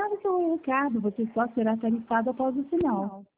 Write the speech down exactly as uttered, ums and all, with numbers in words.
Obrigado pelo recado. Você só será tarifado após o sinal.